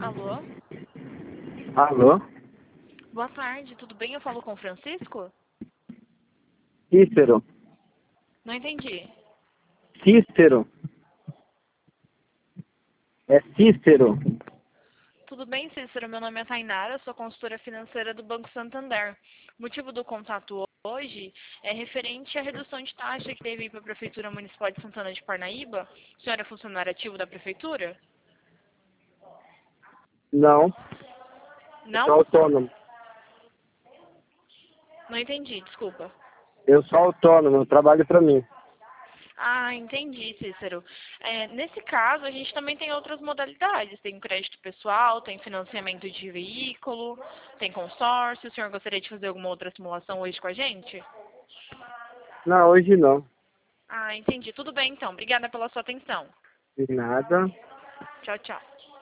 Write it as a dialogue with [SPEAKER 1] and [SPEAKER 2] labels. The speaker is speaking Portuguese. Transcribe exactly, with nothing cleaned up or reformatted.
[SPEAKER 1] Alô?
[SPEAKER 2] Alô?
[SPEAKER 1] Boa tarde, tudo bem? Eu falo com o Francisco?
[SPEAKER 2] Cícero.
[SPEAKER 1] Não entendi.
[SPEAKER 2] Cícero. É Cícero.
[SPEAKER 1] Tudo bem, Cícero? Meu nome é Tainara, sou consultora financeira do Banco Santander. O motivo do contato hoje é referente à redução de taxa que teve para a Prefeitura Municipal de Santana de Parnaíba. O senhor é funcionário ativo da Prefeitura?
[SPEAKER 2] Não. Eu sou
[SPEAKER 1] Não?
[SPEAKER 2] autônomo.
[SPEAKER 1] Não entendi, desculpa.
[SPEAKER 2] Eu sou autônomo, eu trabalho pra mim.
[SPEAKER 1] Ah, entendi, Cícero. É, nesse caso, a gente também tem outras modalidades. Tem crédito pessoal, tem financiamento de veículo, tem consórcio. O senhor gostaria de fazer alguma outra simulação hoje com a gente?
[SPEAKER 2] Não, hoje não.
[SPEAKER 1] Ah, entendi. Tudo bem, então. Obrigada pela sua atenção.
[SPEAKER 2] De nada.
[SPEAKER 1] Tchau, tchau.